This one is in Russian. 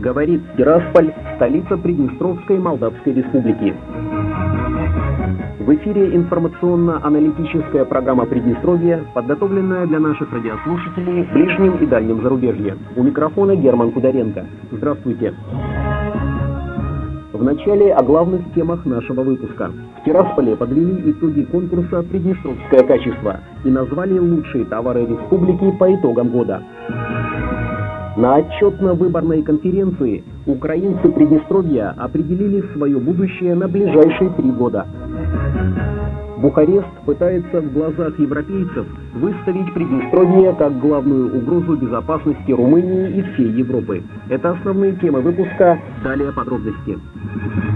Говорит Тирасполь, столица Приднестровской Молдавской Республики. В эфире информационно-аналитическая программа Приднестровья, подготовленная для наших радиослушателей в ближнем и дальнем зарубежье. У микрофона Герман Кударенко. Здравствуйте. В начале о главных темах нашего выпуска. В Тирасполе подвели итоги конкурса «Приднестровское качество» и назвали лучшие товары республики по итогам года. На отчетно-выборной конференции украинцы Приднестровья определили свое будущее на ближайшие 3 года. Бухарест пытается в глазах европейцев выставить Приднестровье как главную угрозу безопасности Румынии и всей Европы. Это основные темы выпуска. Далее подробности.